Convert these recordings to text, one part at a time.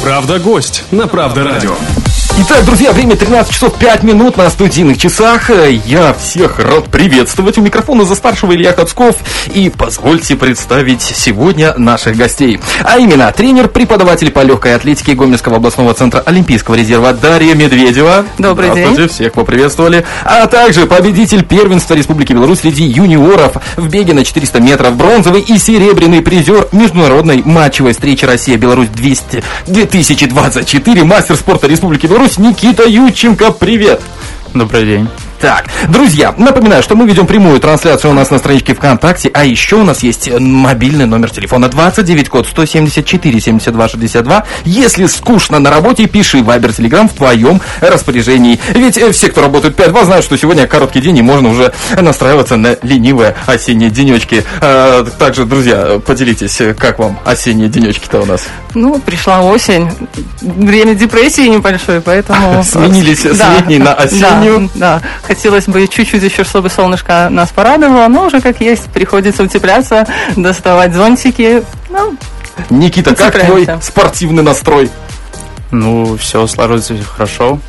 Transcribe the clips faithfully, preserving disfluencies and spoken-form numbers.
Правда-гость на Правда-радио. Итак, друзья, время тринадцать часов пять минут на студийных часах. Я всех рад приветствовать. У микрофона за старшего Илья Хоцков. И позвольте представить сегодня наших гостей. А именно, тренер-преподаватель по легкой атлетике Гомельского областного центра Олимпийского резерва Дарья Медведева. Добрый день. Здравствуйте, всех поприветствовали. А также победитель первенства Республики Беларусь среди юниоров в беге на четыреста метров, бронзовый и серебряный призер международной матчевой встречи Россия-Беларусь две тысячи двадцать четыре, мастер спорта Республики Беларусь Никита Юченко. Привет! Добрый день. Так, друзья, напоминаю, что мы ведем прямую трансляцию у нас на страничке ВКонтакте, а еще у нас есть мобильный номер телефона двадцать девять код сто семьдесят четыре семьдесят два шестьдесят два. Если скучно на работе, пиши Вайбер, Телеграм в твоем распоряжении. Ведь все, кто работает пять два, знают, что сегодня короткий день и можно уже настраиваться на ленивые осенние денечки. А, также, друзья, поделитесь, как вам осенние денечки-то у нас? Ну, пришла осень, время депрессии небольшой, поэтому... Сменились с летней на осеннюю. Да, да. Хотелось бы чуть-чуть еще, чтобы солнышко нас порадовало, но уже как есть, приходится утепляться, доставать зонтики. Ну, Никита, как твой спортивный настрой? Ну, все сложилось хорошо,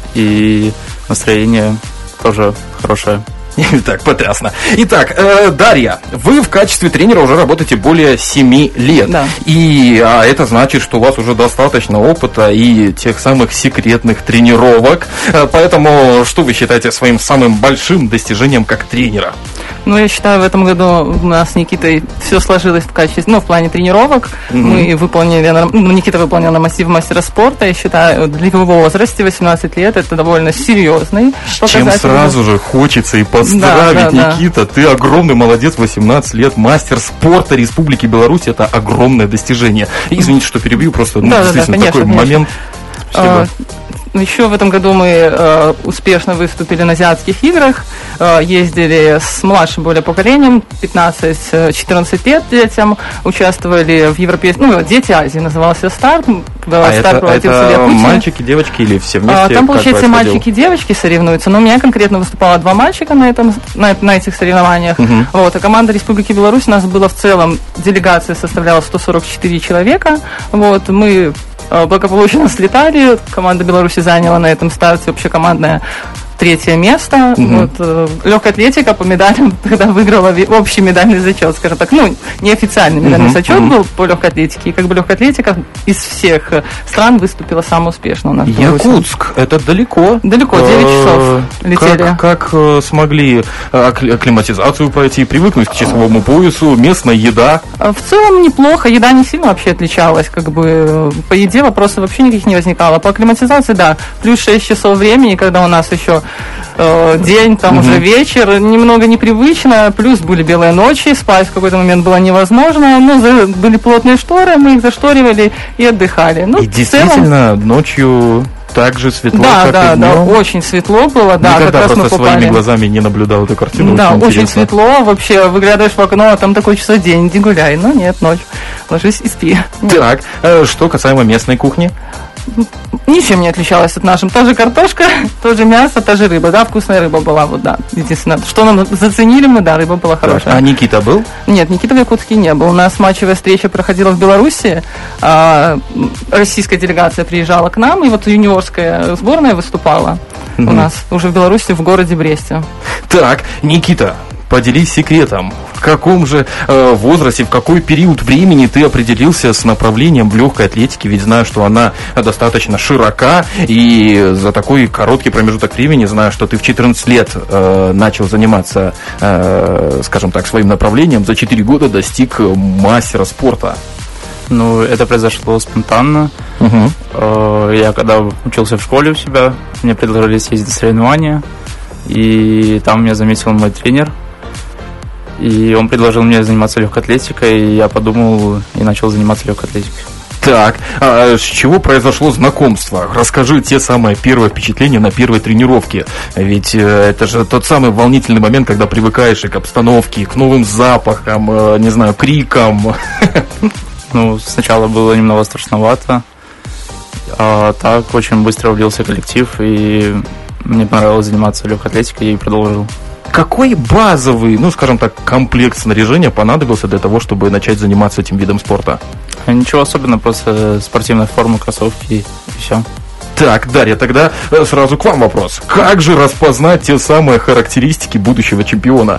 и настроение тоже хорошее. Так, потрясно. Итак, э, Дарья, вы в качестве тренера уже работаете более семи лет. Да. И а это значит, что у вас уже достаточно опыта и тех самых секретных тренировок. Э, поэтому, что вы считаете своим самым большим достижением как тренера? Ну, я считаю, в этом году у нас с Никитой все сложилось в качестве, ну, в плане тренировок. Mm-hmm. Мы выполнили, ну, Никита выполнил норматив мастера спорта. Я считаю, для его возраста восемнадцать лет это довольно серьезный показатель. Чем сразу же хочется и поздравить, да, да, Никита. Да. Ты огромный молодец, восемнадцать лет, мастер спорта Республики Беларусь. Это огромное достижение. Извините, что перебью, просто, ну, да, действительно, да, да, конечно, такой конечно. момент. А, еще в этом году мы э, успешно выступили на азиатских играх, э, ездили с младшим более поколением, пятнадцать-четырнадцать лет детям, участвовали в европейском, ну, Дети Азии назывался старт. А старт это, это мальчики, девочки или все вместе? А, там, получается, мальчики и девочки соревнуются, но у меня конкретно выступало два мальчика на, этом, на, на этих соревнованиях. Uh-huh. Вот, а команда Республики Беларусь у нас была в целом, делегация составляла сто сорок четыре человека. Вот, мы благополучно слетали, команда Беларуси заняла на этом старте общекомандное третье место. Угу. Вот, э, легкая атлетика по медалям тогда выиграла общий медальный зачет, скажем так. Ну, неофициальный медальный угу. зачет угу. был по легкой атлетике. И как бы легкая атлетика из всех стран выступила самое успешно у нас. Якутск, это далеко. Далеко, девять часов летели. Как, как смогли акклиматизацию пройти, привыкнуть к часовому поясу, местная еда? В целом неплохо, еда не сильно вообще отличалась. Как бы по еде вопросов вообще никаких не возникало. По акклиматизации, да, плюс шесть часов времени, когда у нас еще день, там угу. уже вечер, немного непривычно, плюс были белые ночи, спать в какой-то момент было невозможно, ну, за, были плотные шторы, мы их зашторивали и отдыхали. Ну, и действительно, целом... ночью так же светло, да, как да, и днем? Да, очень светло было, да. Никогда как раз просто мы своими глазами не наблюдал эту картину. Да, очень, очень светло, вообще, выглядываешь в окно, а там такой часов день, иди гуляй, но нет, ночь, ложись и спи. Так, что касаемо местной кухни? Ничем не отличалась от нашей. Та же картошка, то же мясо, та же рыба, да, вкусная рыба была, вот, да, единственное. Что нам заценили мы, да, рыба была хорошая. А Никита был? Нет, Никита в Якутске не был. У нас матчевая встреча проходила в Беларуси, а, российская делегация приезжала к нам, и вот юниорская сборная выступала mm-hmm. у нас уже в Беларуси, в городе Бресте. Так, Никита, поделись секретом. В каком же э, возрасте, в какой период времени ты определился с направлением в легкой атлетике? Ведь знаю, что она достаточно широка, и за такой короткий промежуток времени знаю, что ты в четырнадцать лет э, начал заниматься, э, скажем так, своим направлением, за четыре года достиг мастера спорта. Ну, это произошло спонтанно. Угу. Э, я когда учился в школе у себя, мне предложили съездить на соревнования, и там меня заметил мой тренер. И он предложил мне заниматься легкой атлетикой, и я подумал и начал заниматься легкой атлетикой. Так, а с чего произошло знакомство? Расскажи те самые первые впечатления на первой тренировке. Ведь это же тот самый волнительный момент, когда привыкаешь и к обстановке, к новым запахам, не знаю, крикам. Ну, сначала было немного страшновато, а так очень быстро влился коллектив, и мне понравилось заниматься легкой атлетикой, и продолжил. Какой базовый, ну, скажем так, комплект снаряжения понадобился для того, чтобы начать заниматься этим видом спорта? Ничего особенного, просто спортивная форма, кроссовки и все. Так, Дарья, тогда сразу к вам вопрос. Как же распознать те самые характеристики будущего чемпиона?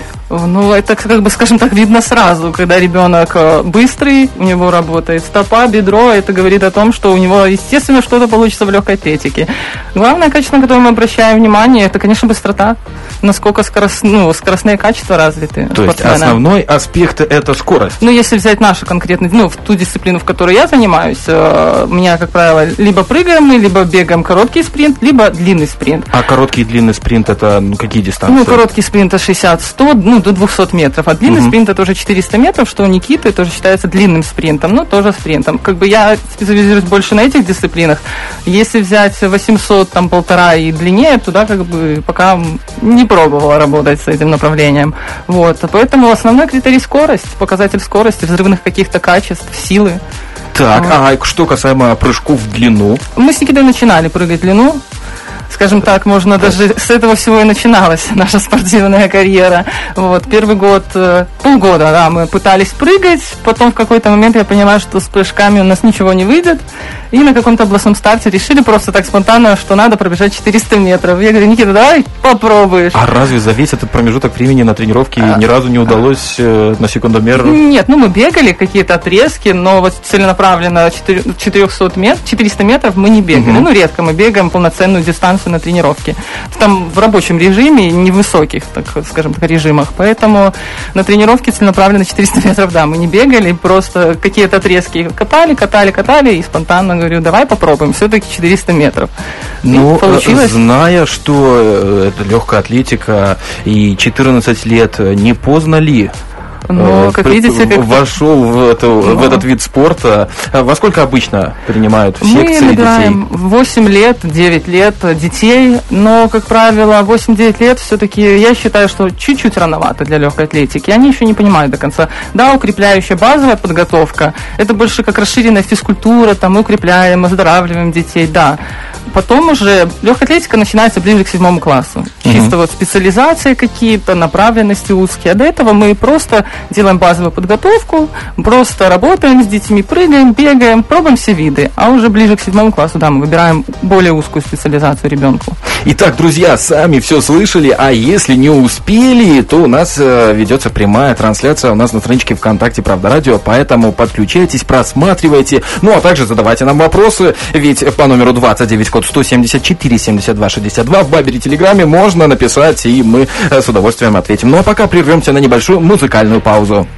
Ну, это, как бы, скажем так, видно сразу, когда ребенок быстрый, у него работает стопа, бедро, это говорит о том, что у него, естественно, что-то получится в легкой атлетике. Главное качество, на которое мы обращаем внимание, это, конечно, быстрота. Насколько скорост, ну, скоростные качества развиты. То есть основной аспект – это скорость? Ну, если взять нашу конкретную, ну, в ту дисциплину, в которой я занимаюсь, у меня, как правило, либо прыгаем мы, либо бегаем короткий спринт, либо длинный спринт. А короткий и длинный спринт – это ну, какие дистанции? Ну, короткий спринт – это шестьдесят-сто, ну, до двухсот метров, а длинный uh-huh. спринт – это уже четыреста метров, что у Никиты тоже считается длинным спринтом, но тоже спринтом. Как бы я специализируюсь больше на этих дисциплинах. Если взять восемьсот, там, полтора и длиннее, туда как бы пока не пробовала работать с этим направлением. Вот. Поэтому основной критерий – скорость, показатель скорости, взрывных каких-то качеств, силы. Так, вот. А что касаемо прыжков в длину? Мы с Никитой начинали прыгать в длину. Скажем так, можно даже с этого всего и начиналась наша спортивная карьера. Вот, первый год, полгода, да, мы пытались прыгать, потом в какой-то момент я поняла, что с прыжками у нас ничего не выйдет, и на каком-то областном старте решили просто так спонтанно, что надо пробежать четыреста метров. Я говорю: Никита, давай попробуешь. А разве за весь этот промежуток времени на тренировке а, ни разу не удалось э, на секундомер? Нет, ну мы бегали какие-то отрезки, но вот целенаправленно четыреста метров, четыреста метров мы не бегали. Угу. Ну, редко мы бегаем полноценную дистанцию на тренировке. Там в рабочем режиме, невысоких, так скажем так, режимах. Поэтому на тренировке целенаправленно четыреста метров, да, мы не бегали, просто какие-то отрезки катали, катали, катали, и спонтанно говорю: давай попробуем, все-таки четыреста метров. Ну, получилось. Зная, что это легкая атлетика и четырнадцать лет, не поздно ли? Но, как видите, как... вошел в, эту, Но. в этот вид спорта. Во сколько обычно принимают в секции детей? Мы набираем восемь лет, девять лет детей, но, как правило, восемь-девять лет все-таки, я считаю, что чуть-чуть рановато для легкой атлетики. Они еще не понимают до конца. Да, укрепляющая базовая подготовка, это больше как расширенная физкультура, там мы укрепляем, оздоравливаем детей, да. Потом уже легкая атлетика начинается ближе к седьмому классу. Uh-huh. Чисто вот специализации какие-то, направленности узкие. А до этого мы просто делаем базовую подготовку, просто работаем с детьми, прыгаем, бегаем, пробуем все виды. А уже ближе к седьмому классу, да, мы выбираем более узкую специализацию ребенку. Итак, друзья, сами все слышали, а если не успели, то у нас э, ведется прямая трансляция у нас на страничке ВКонтакте «Правда Радио», поэтому подключайтесь, просматривайте, ну а также задавайте нам вопросы, ведь по номеру двадцать девять, код сто семьдесят четыре семьдесят два шестьдесят два в Вайбере, Телеграме можно написать, и мы э, с удовольствием ответим. Ну а пока прервемся на небольшую музыкальную паузу.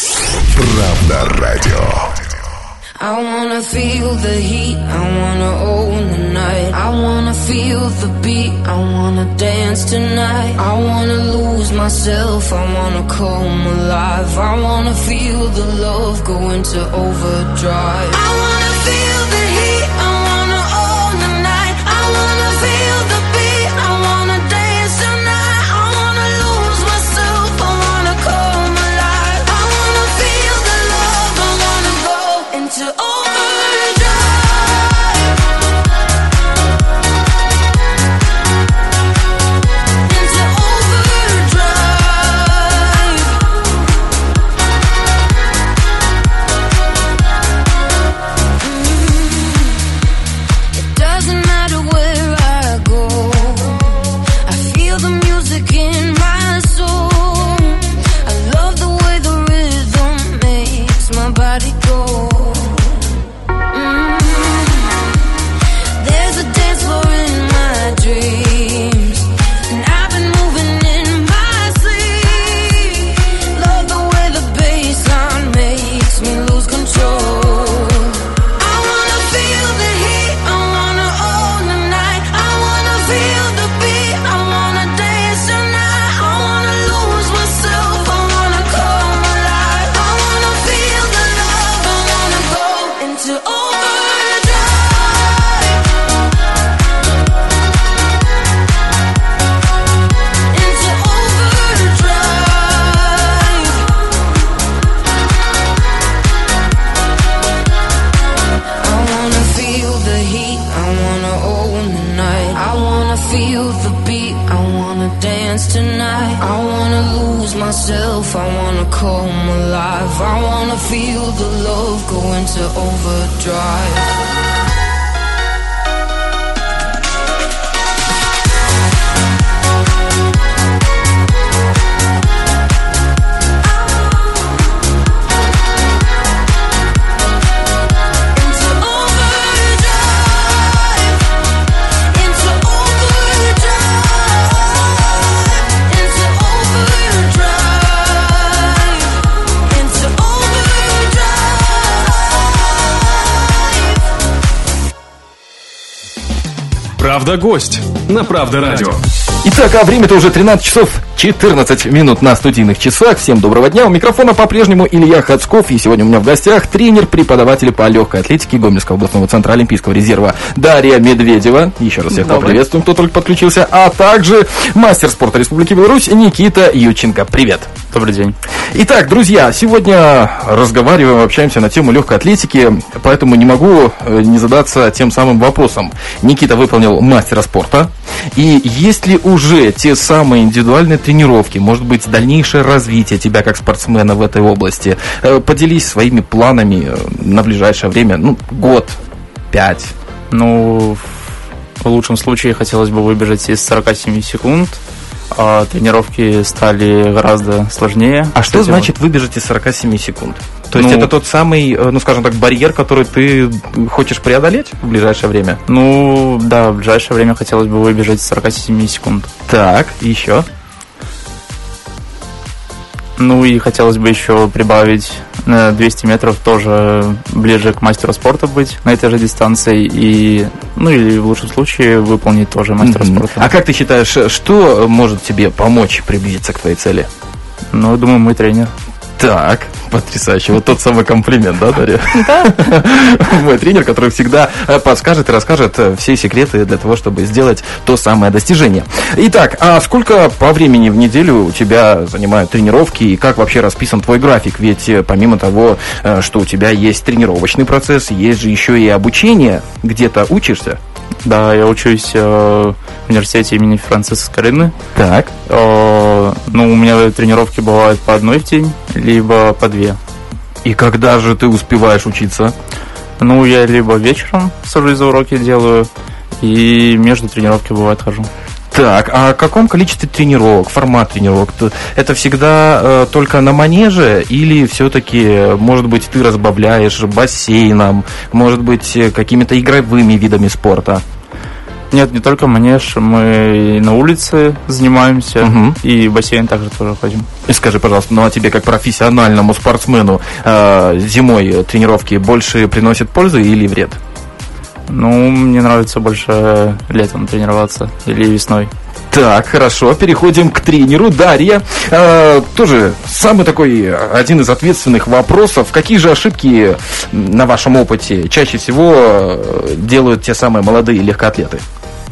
Правда Радио. I wanna feel the heat, I wanna own the night. I wanna feel the beat, I wanna dance tonight. I wanna lose myself, I wanna come alive. I wanna feel the love go into overdrive. I wanna feel the heat, I wanna own the night. I wanna feel the beat, I wanna dance tonight. I wanna lose myself, I wanna come alive. I wanna feel the love, I wanna go into overdrive. feel the beat, I wanna dance tonight. I wanna lose myself, I wanna come alive. I wanna feel the love go into overdrive. Правда гость на Правда радио. Итак, а время-то уже тринадцать часов четырнадцать минут на студийных часах. Всем доброго дня. У микрофона по-прежнему Илья Хацков. И сегодня у меня в гостях тренер, преподаватель по легкой атлетике Гомельского областного центра Олимпийского резерва Дарья Медведева. Еще раз всех поприветствуем, кто только подключился. А также мастер спорта Республики Беларусь Никита Юченко. Привет. Добрый день. Итак, друзья, сегодня разговариваем, общаемся на тему легкой атлетики, поэтому не могу не задаться тем самым вопросом. Никита выполнил мастера спорта. И есть ли уже те самые индивидуальные тренировки, может быть, дальнейшее развитие тебя как спортсмена в этой области? Поделись своими планами на ближайшее время, ну, год, пять. Ну, в лучшем случае хотелось бы выбежать из сорок семь секунд, а тренировки стали гораздо сложнее. А что значит выбежать из сорок семь секунд? То есть ну, это тот самый, ну скажем так, барьер, который ты хочешь преодолеть в ближайшее время? Ну, да, в ближайшее время хотелось бы выбежать из сорок семь секунд. Так, еще? Ну и хотелось бы еще прибавить на двести метров, тоже ближе к мастеру спорта быть на этой же дистанции. И, ну или в лучшем случае выполнить тоже мастера mm-hmm. спорта. А как ты считаешь, что может тебе помочь приблизиться к твоей цели? Ну, думаю, мой тренер. Так, потрясающе. Вот тот самый комплимент, да, Дарья? Да. Мой тренер, который всегда подскажет и расскажет все секреты для того, чтобы сделать то самое достижение. Итак, а сколько по времени в неделю у тебя занимают тренировки и как вообще расписан твой график? Ведь помимо того, что у тебя есть тренировочный процесс, есть же еще и обучение. Где-то учишься? Да, я учусь э, в университете имени Франциска Скорины. Так. Э, ну, у меня тренировки бывают по одной в день, либо по две. И когда же ты успеваешь учиться? Ну, я либо вечером сажусь за уроки делаю, и между тренировками бывает хожу. Так, а о каком количестве тренировок, формат тренировок? Это всегда э, только на манеже или все-таки, может быть, ты разбавляешь бассейном, может быть, какими-то игровыми видами спорта? Нет, не только манеж, мы и на улице занимаемся, угу. и в бассейн также тоже ходим. И скажи, пожалуйста, ну а тебе как профессиональному спортсмену э, зимой тренировки больше приносят пользу или вред? Ну, мне нравится больше летом тренироваться или весной. Так, хорошо, переходим к тренеру. Дарья, э, тоже самый такой, один из ответственных вопросов. Какие же ошибки на вашем опыте чаще всего делают те самые молодые легкоатлеты?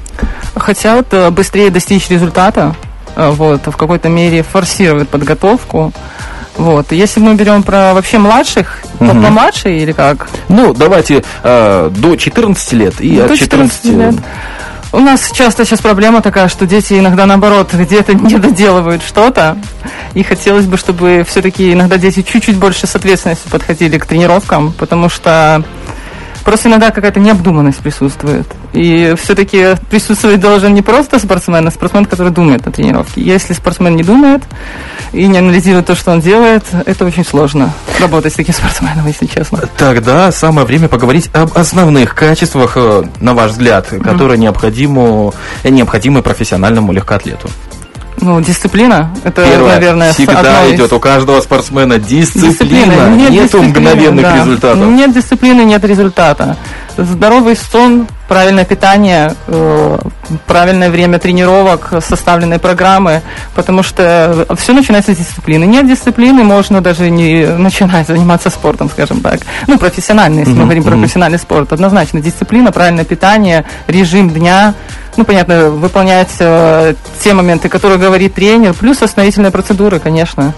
Хотят быстрее достичь результата, вот, в какой-то мере форсировать подготовку. Вот. Если мы берем про вообще младших, угу. помладше или как? Ну, давайте э, до четырнадцати лет и до от четырнадцати лет. У нас часто сейчас проблема такая, что дети иногда, наоборот, где-то не доделывают что-то. И хотелось бы, чтобы все-таки иногда дети чуть-чуть больше с ответственностью подходили к тренировкам, потому что просто иногда какая-то необдуманность присутствует. И все-таки присутствовать должен не просто спортсмен, а спортсмен, который думает о тренировке. Если спортсмен не думает и не анализирует то, что он делает, это очень сложно работать с таким спортсменом, если честно. Тогда самое время поговорить об основных качествах, на ваш взгляд, которые mm-hmm. необходимы, необходимы профессиональному легкоатлету. Ну, дисциплина, это, Первое, наверное, всегда из... идет у каждого спортсмена дисциплина, дисциплина. Нет нету дисциплины, мгновенных да. результатов. Нет дисциплины, нет результата. Здоровый сон, правильное питание, э, правильное время тренировок, составленные программы, потому что все начинается с дисциплины. Нет дисциплины, можно даже не начинать заниматься спортом, скажем так. Ну, профессиональный, если mm-hmm. мы говорим про профессиональный спорт. Однозначно дисциплина, правильное питание, режим дня. Ну, понятно, выполнять э, те моменты, которые говорит тренер, плюс восстановительные процедуры, конечно.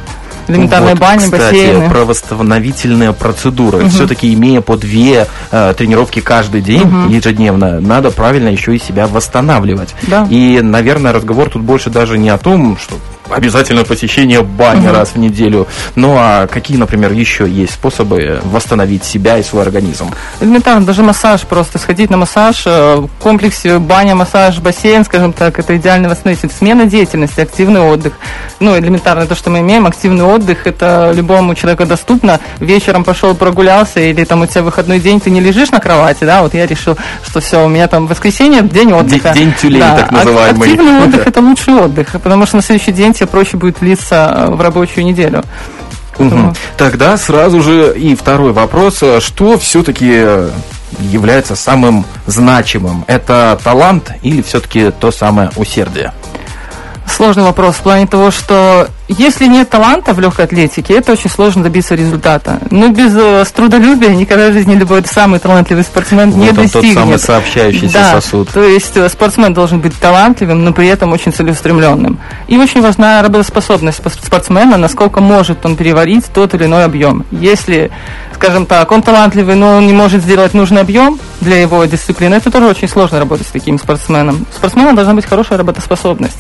элементарные вот, бани, кстати, бассейны. Про восстановительные процедуры. Угу. Все-таки, имея по две э, тренировки каждый день, угу. ежедневно, надо правильно еще и себя восстанавливать. Да. И, наверное, разговор тут больше даже не о том, что обязательно посещение бани угу. раз в неделю, ну а какие, например, еще есть способы восстановить себя и свой организм? Элементарно, даже массаж, просто сходить на массаж, в комплексе баня, массаж, бассейн, скажем так, это идеальный восстановитель. Смена деятельности, активный отдых. Ну, элементарно то, что мы имеем, активный отдых, это любому человеку доступно. Вечером пошел прогулялся, или там у тебя выходной день, ты не лежишь на кровати, да, вот я решил, что все, у меня там воскресенье, день отдыха. День тюлей, да. так называемый. Активный отдых – это лучший отдых, потому что на следующий день тебе проще будет влиться в рабочую неделю. Угу. Тогда сразу же и второй вопрос. Что все-таки является самым значимым? Это талант или все-таки то самое усердие? Сложный вопрос в плане того, что если нет таланта в легкой атлетике, это очень сложно добиться результата. Но без э, трудолюбия никогда в жизни любой самый талантливый спортсмен вот не достигнет. Тот самый сообщающийся да, сосуд. То есть э, спортсмен должен быть талантливым, но при этом очень целеустремленным. И очень важна работоспособность спортсмена, насколько может он переварить тот или иной объем. Если, скажем так, он талантливый, но он не может сделать нужный объем для его дисциплины, это тоже очень сложно работать с таким спортсменом. У спортсмена должна быть хорошая работоспособность.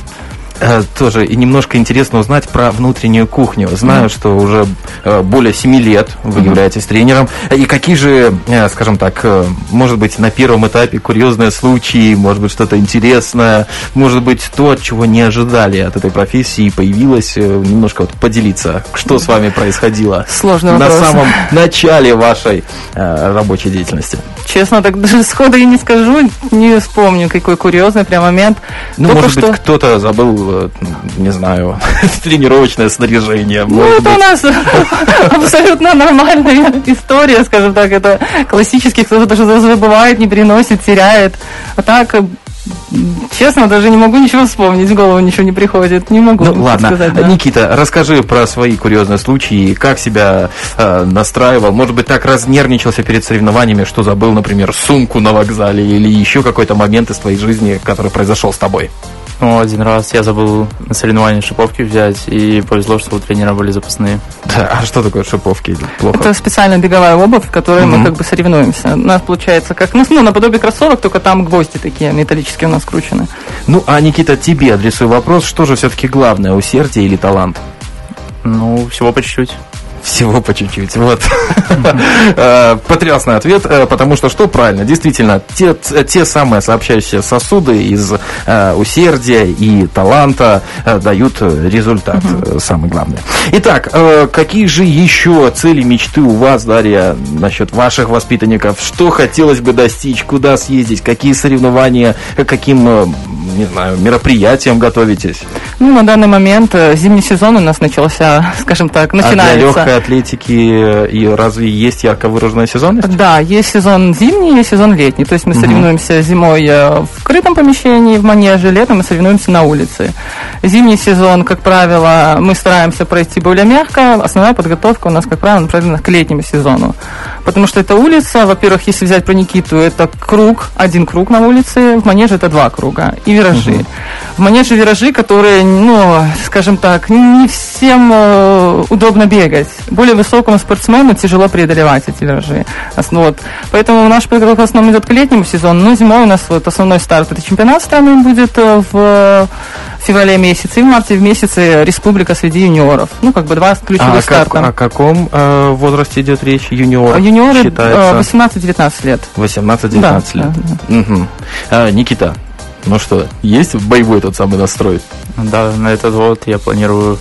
Тоже и немножко интересно узнать про внутреннюю кухню. Знаю, mm-hmm. что уже более семи лет вы mm-hmm. являетесь тренером. И какие же, скажем так, может быть, на первом этапе курьезные случаи, может быть, что-то интересное, может быть, то, от чего не ожидали от этой профессии, появилось, немножко вот поделиться, что с вами происходило Сложный на вопрос. самом начале вашей э, рабочей деятельности? Честно, так даже сходу я не скажу, не вспомню, какой курьезный прям момент. Ну, Только может что... быть, кто-то забыл, не знаю, тренировочное снаряжение. Ну, это быть. У нас абсолютно нормальная история, скажем так. Это классический, кто-то даже забывает, не приносит, теряет. А так, честно, даже не могу ничего вспомнить, в голову ничего не приходит. Не могу ну, ладно. сказать. Да. Никита, расскажи про свои курьезные случаи, как себя э, настраивал. Может быть, так разнервничался перед соревнованиями, что забыл, например, сумку на вокзале или еще какой-то момент из твоей жизни, который произошел с тобой. Ну, один раз я забыл на соревновании шиповки взять, и повезло, что у тренера были запасные. Да, а что такое шиповки? Плохо. Это специальная беговая обувь, в которой mm-hmm. мы как бы соревнуемся. У нас получается как, ну, наподобие кроссовок, только там гвозди такие металлические у нас скручены. Ну, а, Никита, тебе адресую вопрос, что же все-таки главное, усердие или талант? Ну, всего по чуть-чуть. Всего по чуть-чуть. Вот. Потрясный ответ, потому что что правильно? Действительно, те, те самые сообщающие сосуды из э, усердия и таланта э, дают результат, uh-huh. самое главное. Итак, э, какие же еще цели, мечты у вас, Дарья, насчет ваших воспитанников? Что хотелось бы достичь? Куда съездить? Какие соревнования? Каким, э, не знаю, мероприятиям готовитесь? Ну, на данный момент зимний сезон у нас начался, скажем так, начинается. А для легкой атлетики и разве есть ярко выраженная сезонность? Да, есть сезон зимний, есть сезон летний. То есть мы угу. соревнуемся зимой в скрытом помещении, в манеже, летом мы соревнуемся на улице. Зимний сезон, как правило, мы стараемся пройти более мягко. Основная подготовка у нас, как правило, направлена к летнему сезону. Потому что это улица, во-первых, если взять про Никиту, это круг, один круг на улице, в манеже это два круга и виражи. Угу. В манеже виражи, которые, ну, скажем так, не всем э, удобно бегать. Более высокому спортсмену тяжело преодолевать эти виражи. Вот. Поэтому наш подготовка в основном идет к летнему сезону, но зимой у нас вот основной старт это чемпионат страны будет в феврале месяце, и в марте в месяце республика среди юниоров. Ну, как бы два ключевых а старта. Как, о каком э, возрасте идет речь? Юниор? Юниоры считается... восемнадцать-девятнадцать лет. восемнадцать-девятнадцать да, лет. Да, да. Угу. А, Никита, ну что, есть боевой тот самый настрой? Да, на этот год я планирую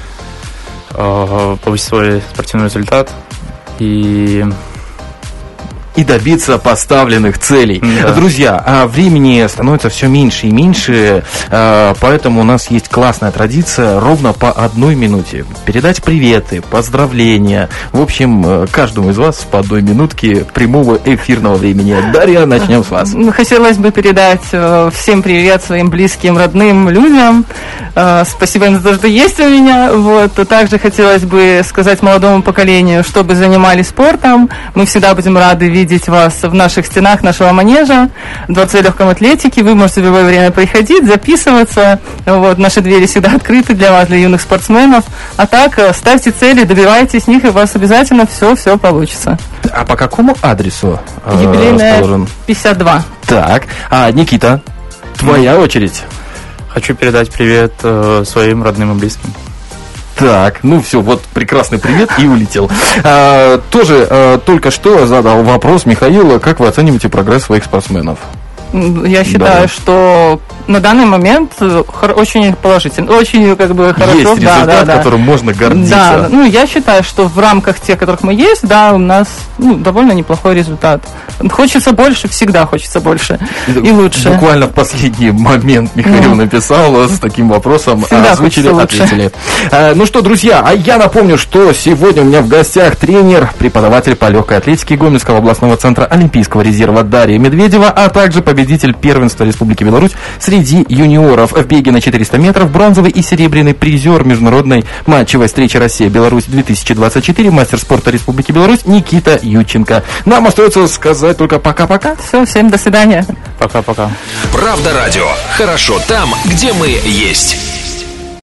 э, повысить свой спортивный результат и... и добиться поставленных целей. Да. Друзья, времени становится все меньше и меньше, поэтому у нас есть классная традиция ровно по одной минуте передать приветы, поздравления. В общем, каждому из вас по одной минутке прямого эфирного времени. Дарья, начнем с вас. Хотелось бы передать всем привет своим близким, родным людям. Спасибо им за то, что есть у меня. Вот. Также хотелось бы сказать молодому поколению, чтобы занимались спортом. Мы всегда будем рады видеть видеть вас в наших стенах нашего манежа, Дворца легкой атлетики. Вы можете в любое время приходить, записываться. Вот, наши двери всегда открыты для вас, для юных спортсменов. А так, ставьте цели, добивайтесь них, и у вас обязательно все-все получится. А по какому адресу э, Юбилейная расположен? пятьдесят два. Так, а Никита, твоя ну, очередь. Хочу передать привет э, своим родным и близким. Так, ну все, вот прекрасный привет и улетел. А, тоже а, только что задал вопрос Михаилу, как вы оцениваете прогресс своих спортсменов? Я считаю, да. что на данный момент очень положительно, очень как бы хорошо. Есть результат, да, да, да. которым можно гордиться. Да, ну я считаю, что в рамках тех, которых мы есть, да, у нас ну, довольно неплохой результат. Хочется больше, всегда хочется больше и лучше. Буквально в последний момент Михаил mm. написал с таким вопросом, всегда озвучили, ответили. А, ну что, друзья, а я напомню, что сегодня у меня в гостях тренер, преподаватель по легкой атлетике Гомельского областного центра Олимпийского резерва Дарья Медведева, а также победитель первенства Республики Беларусь среди юниоров в беге на четыреста метров, бронзовый и серебряный призер международной матчевой встречи Россия-Беларусь две тысячи двадцать четыре, мастер спорта Республики Беларусь Никита Юченко. Нам остается сказать только пока-пока. Все, всем до свидания. Пока-пока. Правда радио. Хорошо там, где мы есть.